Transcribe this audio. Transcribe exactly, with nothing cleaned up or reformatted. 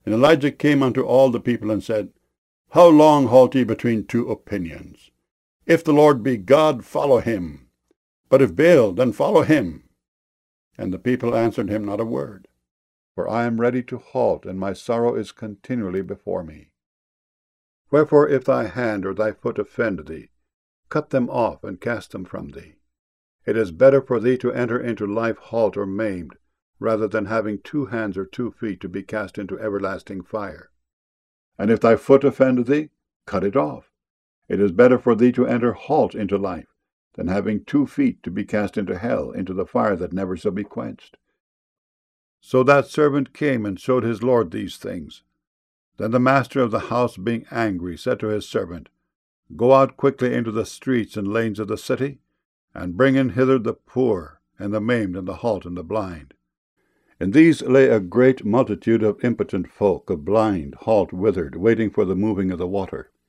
And Elijah came unto all the people, and said, How long halt ye between two opinions? If the Lord be God, follow him. But if Baal, then follow him. And the people answered him not a word. For I am ready to halt, and my sorrow is continually before me. Wherefore, if thy hand or thy foot offend thee, cut them off, and cast them from thee. It is better for thee to enter into life halt or maimed, rather than having two hands or two feet to be cast into everlasting fire. And if thy foot offend thee, cut it off. It is better for thee to enter halt into life, than having two feet to be cast into hell, into the fire that never shall be quenched. So that servant came and showed his lord these things. Then the master of the house, being angry, said to his servant, Go out quickly into the streets and lanes of the city, and bring in hither the poor, and the maimed, and the halt, and the blind. In these lay a great multitude of impotent folk, of blind, halt, withered, waiting for the moving of the water.